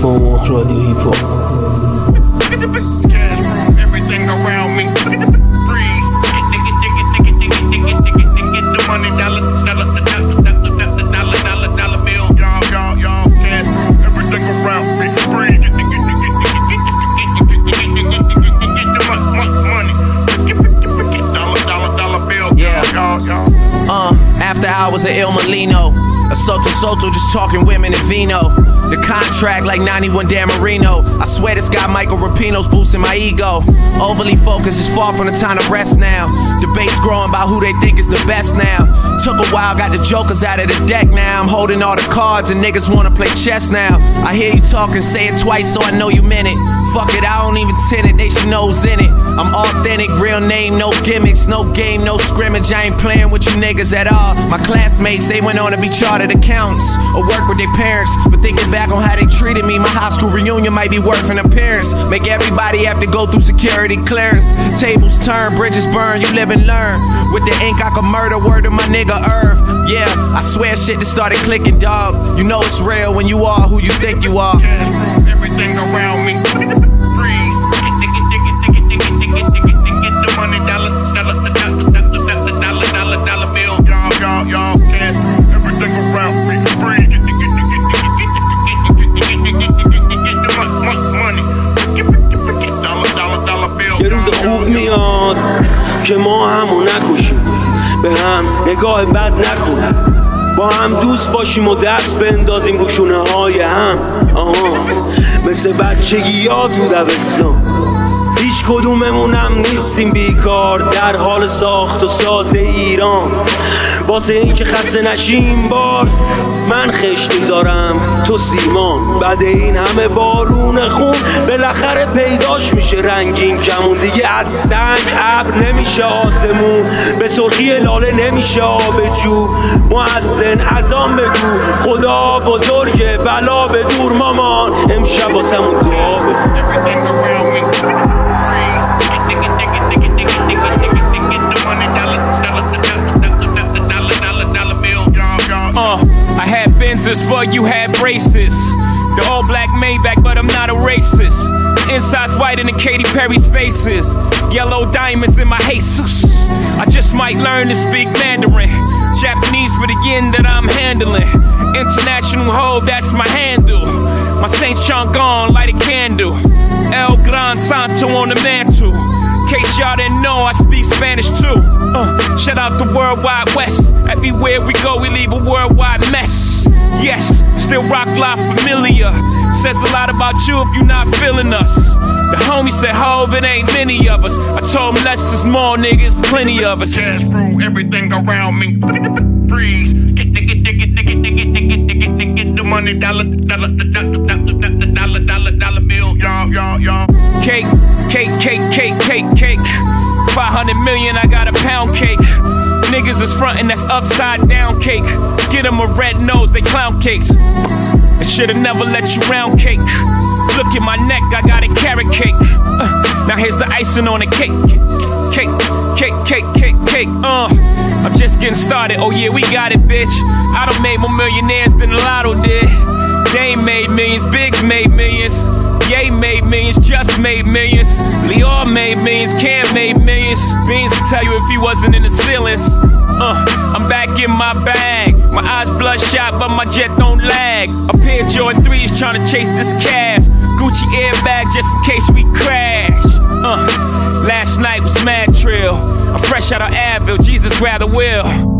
مفهوم راديو هيب هوب. Everything around me free. Get the money, dollar bill. Y'all cash. Everything around me free. Get the money. Dollar bill. Yeah. After hours of Il Molino, a Soto just talking women and vino. The contract like 91 Dan Marino. I swear this guy Michael Rapino's boosting my ego. Overly focused is far from the time to rest now. Debates growing about who they think is the best now. Took a while, got the jokers out of the deck now. I'm holding all the cards and niggas wanna play chess now. I hear you talking, say it twice so I know you meant it. Fuck it, I don't even tint it, they should know's in it. I'm authentic, real name, no gimmicks, no game, no scrimmage. I ain't playing with you niggas at all. My classmates, they went on to be chartered accountants or work with their parents. But thinking back on how they treated me, my high school reunion might be worth an appearance. Make everybody have to go through security clearance. Tables turn, bridges burn, you live and learn. With the ink I could murder, word to my nigga Irv. Yeah, I swear shit that started clicking, dog. You know it's real when you are who you think you are. Everything around me free. Get the money, dollar bill. Y'all cash. Everything around me free. Get the money. Dollar bill. یه روز خوب میاد که ما همو نکشیم، به هم نگاه بد نکنیم، با هم دوست باشیم و دست بندازیم رو شونه های هم. مثل بچگی ها تو دبستان، هیچ کدوممونم نیستیم بیکار در حال ساخت و ساز ایران. واسه این که خسته نشیم بار من خشت میذارم تو سیمان. بعد این همه بارون خون بالاخره پیداش میشه رنگین کمون. دیگه از سنگ ابر نمیشه آسمون، به سرخی لاله نمیشه آب جو. مؤذن اذان بگو خدا بزرگه بلا به دور مامان. امشب واسمون دعا بخون. I had Benzes for you had braces. The all black Maybach, but I'm not a racist. Inside's white in the Katy Perry's faces. Yellow diamonds in my Jesus. I just might learn to speak Mandarin. Japanese for the yen that I'm handling. International hoe, that's my handle. My Saint John gone, light a candle. El Gran Santo on the mantle. In case y'all didn't know, I speak Spanish too. Shout out the Worldwide West. Everywhere we go, we leave a worldwide mess. Yes, still rock live familiar. Says a lot about you if you're not feeling us. The homie said, Hov, it ain't many of us. I told him less is more, niggas, plenty of us. Cash through everything around me. Freeze. Get the money, dollar bill. Y'all. Cake. 500 million, I got a pound cake. Niggas is frontin', that's upside down cake. Get them a red nose, they clown cakes. I should've never let you round cake. Look at my neck, I got a carrot cake. Now here's the icing on the cake. Cake. I'm just getting started, oh yeah, we got it, bitch. I done made more millionaires than the lotto did. Dame made millions, Biggs made millions. Ye made millions, just made millions. Lior made millions, Cam made millions. Beans will tell you if he wasn't in his feelings. I'm back in my bag. My eyes bloodshot, but my jet don't lag. A pair of Jordan 3s trying to chase this cash. Gucci airbag just in case we crash. Last night was mad trill. I'm fresh out of Advil, Jesus grab the wheel.